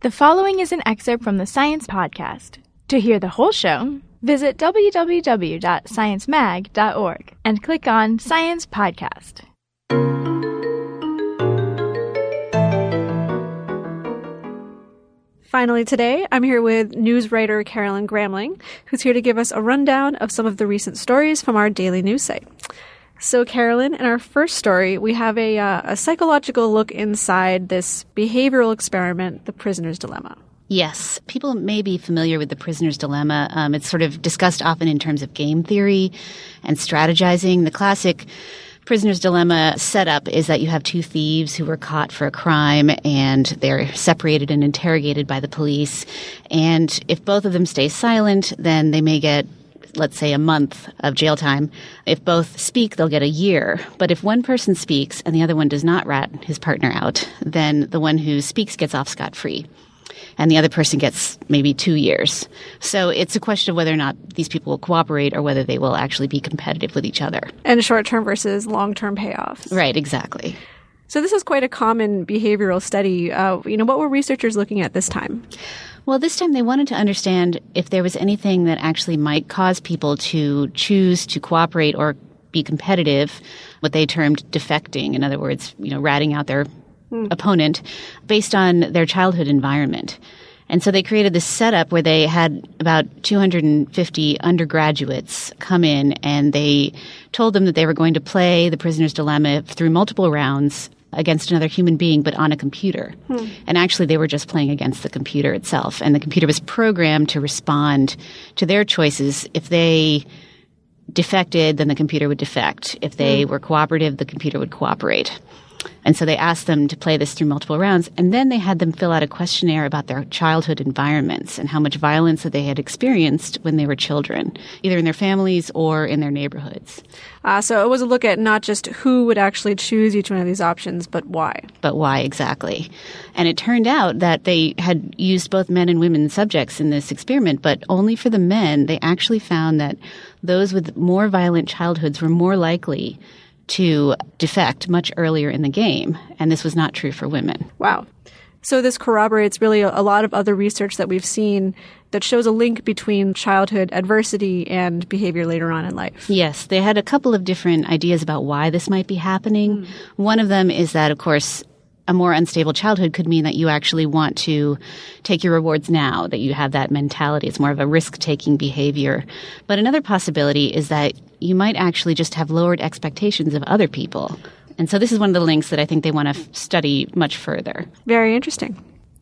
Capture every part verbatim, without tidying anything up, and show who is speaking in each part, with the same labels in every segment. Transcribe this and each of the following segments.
Speaker 1: The following is an excerpt from the Science Podcast. To hear the whole show, visit w w w dot science mag dot org and click on Science Podcast.
Speaker 2: Finally today, I'm here with news writer Carolyn Gramling, who's here to give us a rundown of some of the recent stories from our daily news site. So, Carolyn, in our first story, we have a, uh, a psychological look inside this behavioral experiment, The Prisoner's Dilemma.
Speaker 3: Yes. People may be familiar with The Prisoner's Dilemma. Um, it's sort of discussed often in terms of game theory and strategizing. The classic Prisoner's Dilemma setup is that you have two thieves who were caught for a crime and they're separated and interrogated by the police. And if both of them stay silent, then they may get, let's say, a month of jail time. If both speak, they'll get a year. But if one person speaks and the other one does not rat his partner out, then the one who speaks gets off scot-free. And the other person gets maybe two years. So it's a question of whether or not these people will cooperate or whether they will actually be competitive with each other.
Speaker 2: And short-term versus long-term payoffs.
Speaker 3: Right, exactly.
Speaker 2: So this is quite a common behavioral study. Uh, you know, what were researchers looking at this time?
Speaker 3: Well, this time they wanted to understand if there was anything that actually might cause people to choose to cooperate or be competitive, what they termed defecting. In other words, you know, ratting out their hmm. opponent based on their childhood environment. And so they created this setup where they had about two hundred fifty undergraduates come in and they told them that they were going to play The Prisoner's Dilemma through multiple rounds against another human being, but on a computer. Hmm. And actually, they were just playing against the computer itself. And the computer was programmed to respond to their choices. If they defected, then the computer would defect. If they hmm. were cooperative, the computer would cooperate. And so they asked them to play this through multiple rounds. And then they had them fill out a questionnaire about their childhood environments and how much violence that they had experienced when they were children, either in their families or in their neighborhoods.
Speaker 2: Uh, so it was a look at not just who would actually choose each one of these options, but why.
Speaker 3: But why, exactly. And it turned out that they had used both men and women subjects in this experiment, but only for the men, they actually found that those with more violent childhoods were more likely to defect much earlier in the game. And this was not true for women.
Speaker 2: Wow. So this corroborates really a, a lot of other research that we've seen that shows a link between childhood adversity and behavior later on in life.
Speaker 3: Yes. They had a couple of different ideas about why this might be happening. Mm. One of them is that, of course, a more unstable childhood could mean that you actually want to take your rewards now, that you have that mentality. It's more of a risk-taking behavior. But another possibility is that you might actually just have lowered expectations of other people. And so this is one of the links that I think they want to f- study much further.
Speaker 2: Very interesting.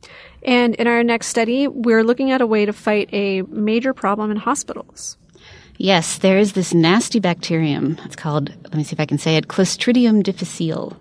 Speaker 2: And in our next study, we're looking at a way to fight a major problem in hospitals.
Speaker 3: Yes, there is this nasty bacterium. It's called, let me see if I can say it, Clostridium difficile.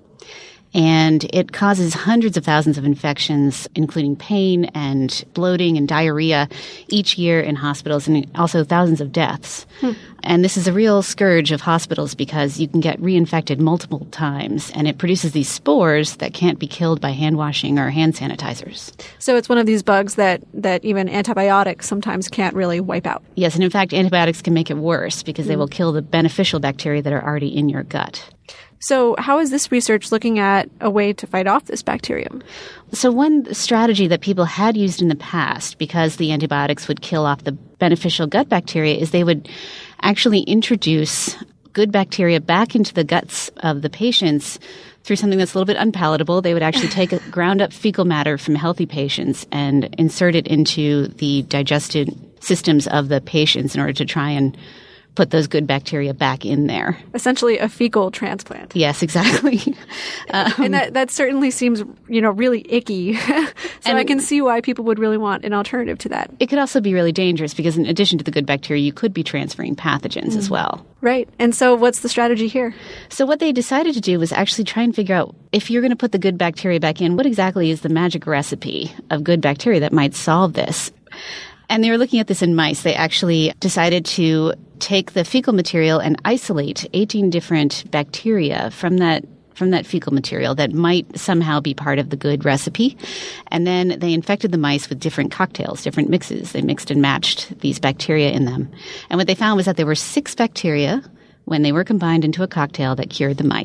Speaker 3: And it causes hundreds of thousands of infections, including pain and bloating and diarrhea each year in hospitals, and also thousands of deaths. Hmm. And this is a real scourge of hospitals because you can get reinfected multiple times, and it produces these spores that can't be killed by hand washing or hand sanitizers.
Speaker 2: So it's one of these bugs that, that even antibiotics sometimes can't really wipe out.
Speaker 3: Yes, and in fact, antibiotics can make it worse because hmm. they will kill the beneficial bacteria that are already in your gut.
Speaker 2: So how is this research looking at a way to fight off this bacterium?
Speaker 3: So one strategy that people had used in the past, because the antibiotics would kill off the beneficial gut bacteria, is they would actually introduce good bacteria back into the guts of the patients through something that's a little bit unpalatable. They would actually take a ground up fecal matter from healthy patients and insert it into the digestive systems of the patients in order to try and put those good bacteria back in there.
Speaker 2: Essentially a fecal transplant.
Speaker 3: Yes, exactly.
Speaker 2: um, and that, that certainly seems, you know, really icky. so I can see why people would really want an alternative to that.
Speaker 3: It could also be really dangerous because in addition to the good bacteria, you could be transferring pathogens mm. as well.
Speaker 2: Right. And so what's the strategy here?
Speaker 3: So what they decided to do was actually try and figure out if you're going to put the good bacteria back in, what exactly is the magic recipe of good bacteria that might solve this? And they were looking at this in mice. They actually decided to take the fecal material and isolate eighteen different bacteria from that from that fecal material that might somehow be part of the good recipe. And then they infected the mice with different cocktails, different mixes. They mixed and matched these bacteria in them. And what they found was that there were six bacteria when they were combined into a cocktail that cured the mice.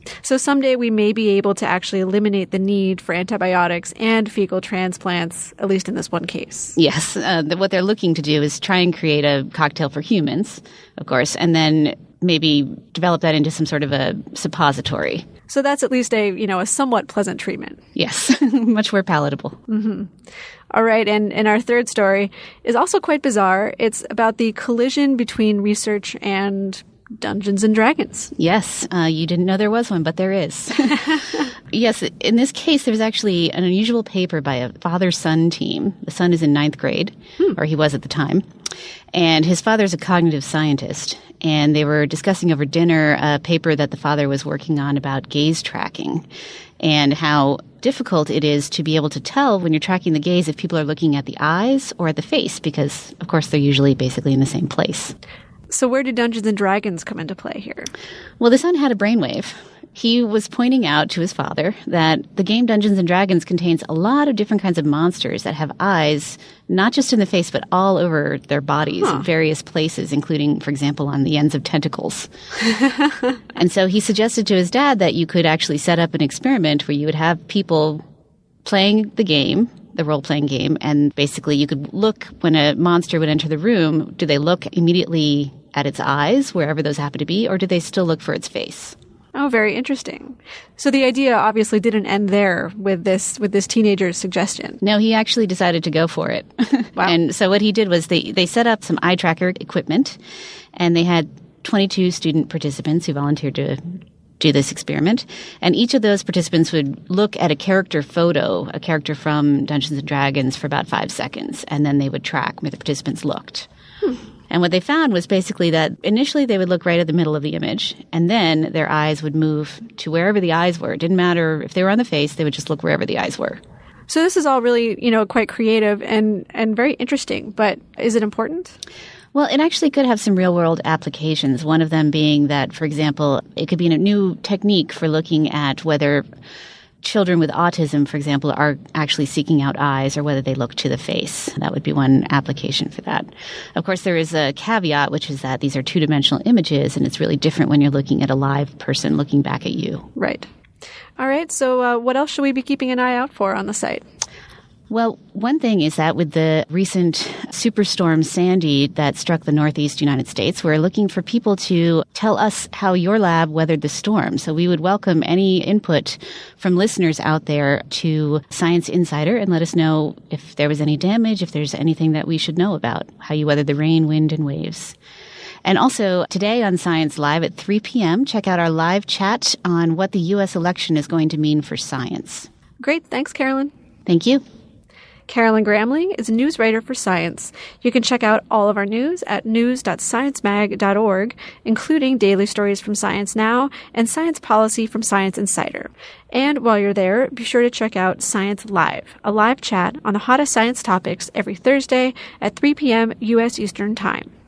Speaker 2: So someday we may be able to actually eliminate the need for antibiotics and fecal transplants, at least in this one case.
Speaker 3: Yes. Uh, what they're looking to do is try and create a cocktail for humans, of course, and then maybe develop that into some sort of a suppository.
Speaker 2: So that's at least a, you know, a somewhat pleasant treatment.
Speaker 3: Yes, much more palatable.
Speaker 2: Mm-hmm. All right, and, and our third story is also quite bizarre. It's about the collision between research and Dungeons and Dragons.
Speaker 3: Yes, uh, you didn't know there was one, but there is. Yes, in this case, there's actually an unusual paper by a father-son team. The son is in ninth grade, hmm. or he was at the time, and his father's a cognitive scientist. And they were discussing over dinner a paper that the father was working on about gaze tracking and how difficult it is to be able to tell when you're tracking the gaze if people are looking at the eyes or at the face, because, of course, they're usually basically in the same place.
Speaker 2: So where do Dungeons and Dragons come into play here?
Speaker 3: Well, the son had a brainwave. He was pointing out to his father that the game Dungeons and Dragons contains a lot of different kinds of monsters that have eyes, not just in the face, but all over their bodies huh. in various places, including, for example, on the ends of tentacles. And so he suggested to his dad that you could actually set up an experiment where you would have people playing the game, the role-playing game, and basically you could look when a monster would enter the room, do they look immediately at its eyes, wherever those happen to be, or do they still look for its face?
Speaker 2: Oh, very interesting. So the idea obviously didn't end there with this with this teenager's suggestion.
Speaker 3: No, he actually decided to go for it.
Speaker 2: Wow.
Speaker 3: And so what he did was they, they set up some eye tracker equipment, and they had twenty-two student participants who volunteered to do this experiment. And each of those participants would look at a character photo, a character from Dungeons and Dragons, for about five seconds, and then they would track where the participants looked. Hmm. And what they found was basically that initially they would look right at the middle of the image, and then their eyes would move to wherever the eyes were. It didn't matter if they were on the face, they would just look wherever the eyes were.
Speaker 2: So this is all really, you know, quite creative and, and very interesting, but is it important?
Speaker 3: Well, it actually could have some real-world applications, one of them being that, for example, it could be a new technique for looking at whether children with autism, for example, are actually seeking out eyes or whether they look to the face. That would be one application for that. Of course, there is a caveat, which is that these are two-dimensional images, and it's really different when you're looking at a live person looking back at you.
Speaker 2: Right. All right. So uh, what else should we be keeping an eye out for on the site?
Speaker 3: Well, one thing is that with the recent superstorm Sandy that struck the Northeast United States, we're looking for people to tell us how your lab weathered the storm. So we would welcome any input from listeners out there to Science Insider and let us know if there was any damage, if there's anything that we should know about, how you weathered the rain, wind, and waves. And also, today on Science Live at three p.m., check out our live chat on what the U S election is going to mean for science.
Speaker 2: Great. Thanks, Carolyn.
Speaker 3: Thank you.
Speaker 2: Carolyn Gramling is a news writer for Science. You can check out all of our news at news dot science mag dot org, including daily stories from Science Now and science policy from Science Insider. And while you're there, be sure to check out Science Live, a live chat on the hottest science topics every Thursday at three p.m. U S Eastern Time.